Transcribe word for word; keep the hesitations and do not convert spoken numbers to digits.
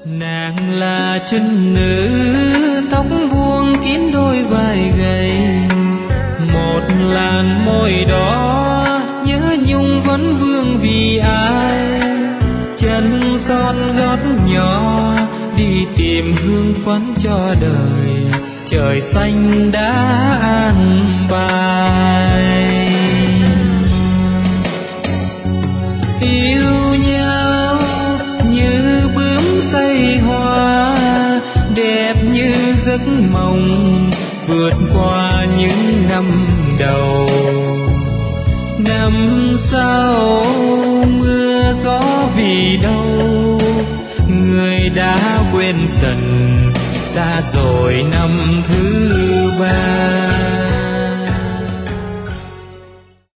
Nàng là trinh nữ tóc buông kín đôi vai gầy, một làn môi đỏ nhớ nhung vẫn vương vì ai. Chân son gót nhỏ đi tìm hương phấn cho đời, trời xanh đã an bài. Yêu nhau như bướm say hoa, đẹp như giấc mộng vượt qua những năm đầu. Năm sau mưa gió vì đâu, người đã quên dần, xa rồi năm thứ ba.